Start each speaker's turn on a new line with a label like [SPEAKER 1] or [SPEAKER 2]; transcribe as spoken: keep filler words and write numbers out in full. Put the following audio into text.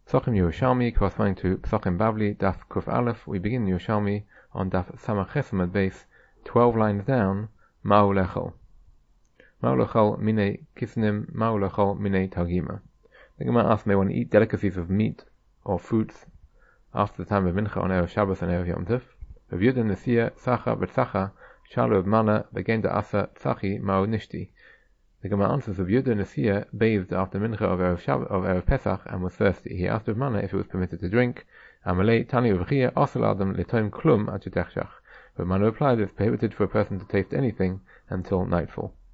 [SPEAKER 1] Psachim Yerushalmi, corresponding to Psachim Bavli, Daf Kuf Aleph. We begin Yerushalmi on Daf Samach Chesamad base, twelve lines down. Ma'u lechol. Ma'u lechol mine kisnim, ma'u lechol mine targima. The Gemara asks, may one eat delicacies of meat or fruits after the time of Mincha on Erev Shabbos and Erev Yom Tov? Rav Yehuda Nesiya Tzacha v'Tzacha Shalu of Mana Begenda Asa Tzachi Ma'u Nishti. The Gemara answers, Rav Yehuda Nesiya bathed after Mincha of Erev Shabbos of Erev Pesach and was thirsty. He asked Rav Mana if it was permitted to drink. Amalei Tani Rav Chia Asal Adam Letoim Klum Ad Shetechshach. Rav Mana replied, it is prohibited for a person to taste anything until nightfall.